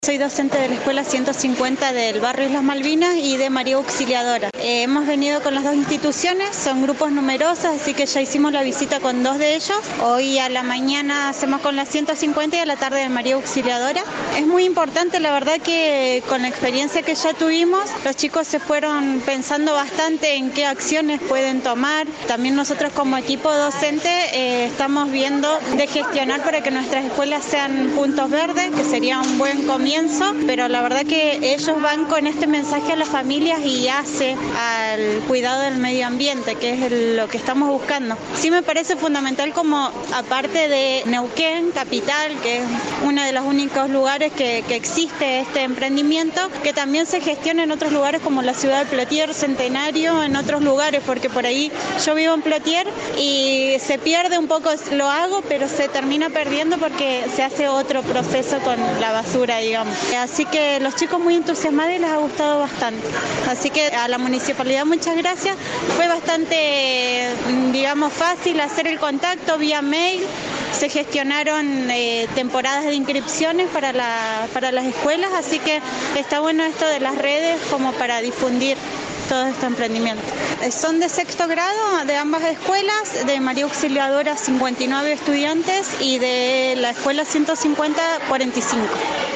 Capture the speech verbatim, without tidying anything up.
Soy docente de la Escuela ciento cincuenta del barrio Islas Malvinas y de María Auxiliadora. Eh, hemos venido con las dos instituciones, son grupos numerosos, así que ya hicimos la visita con dos de ellos. Hoy a la mañana hacemos con la ciento cincuenta y a la tarde de María Auxiliadora. Es muy importante, la verdad que con la experiencia que ya tuvimos, los chicos se fueron pensando bastante en qué acciones pueden tomar. También nosotros como equipo docente eh, estamos viendo de gestionar para que nuestras escuelas sean puntos verdes, que sería un buen comienzo. Pero la verdad que ellos van con este mensaje a las familias y hace al cuidado del medio ambiente, que es el, lo que estamos buscando. Sí me parece fundamental como, aparte de Neuquén, capital, que es uno de los únicos lugares que, que existe este emprendimiento, que también se gestione en otros lugares como la ciudad de Plotier, Centenario, en otros lugares, porque por ahí yo vivo en Plotier y se pierde un poco, lo hago, pero se termina perdiendo porque se hace otro proceso con la basura, digamos. Así que los chicos muy entusiasmados y les ha gustado bastante. Así que a la municipalidad muchas gracias. Fue bastante, digamos, fácil hacer el contacto vía mail. Se gestionaron eh, temporadas de inscripciones para, la, para las escuelas, así que está bueno esto de las redes como para difundir todo este emprendimiento. Son de sexto grado de ambas escuelas, de María Auxiliadora cincuenta y nueve estudiantes y de la escuela ciento cincuenta cuarenta y cinco.